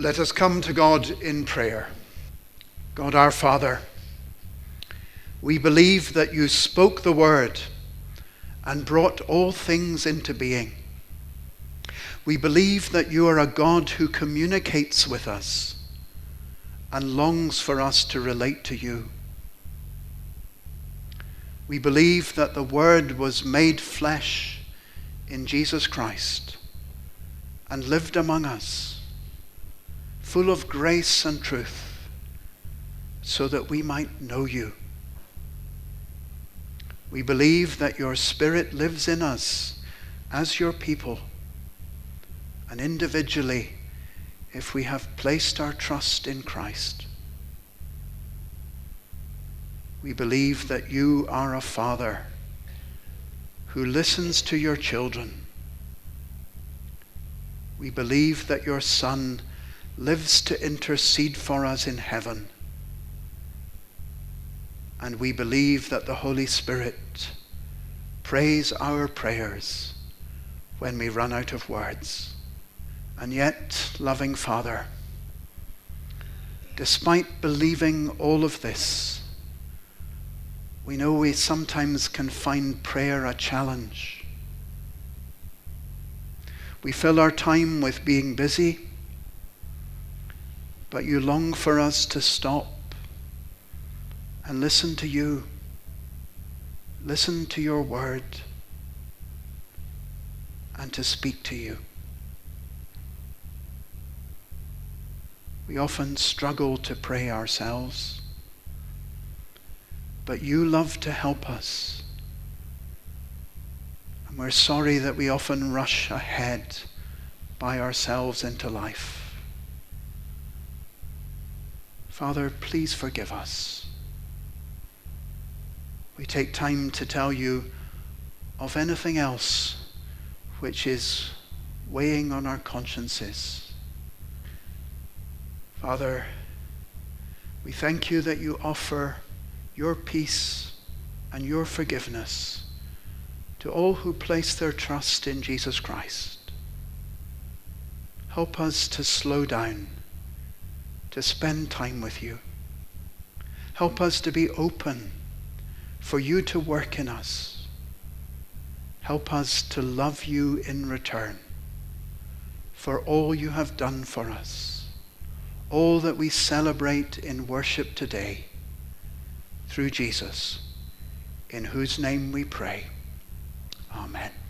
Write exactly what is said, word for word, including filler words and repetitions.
Let us come to God in prayer. God our Father, we believe that you spoke the word and brought all things into being. We believe that you are a God who communicates with us and longs for us to relate to you. We believe that the word was made flesh in Jesus Christ and lived among us, full of grace and truth, so that we might know you. We believe that your Spirit lives in us as your people, and individually, if we have placed our trust in Christ. We believe that you are a Father who listens to your children. We believe that your Son lives to intercede for us in heaven. And we believe that the Holy Spirit prays our prayers when we run out of words. And yet, loving Father, despite believing all of this, we know we sometimes can find prayer a challenge. We fill our time with being busy, but you long for us to stop and listen to you. Listen to your word and to speak to you. We often struggle to pray ourselves, but you love to help us. And we're sorry that we often rush ahead by ourselves into life. Father, please forgive us. We take time to tell you of anything else which is weighing on our consciences. Father, we thank you that you offer your peace and your forgiveness to all who place their trust in Jesus Christ. Help us to slow down, to spend time with you. Help us to be open for you to work in us. Help us to love you in return for all you have done for us, all that we celebrate in worship today through Jesus, in whose name we pray. Amen.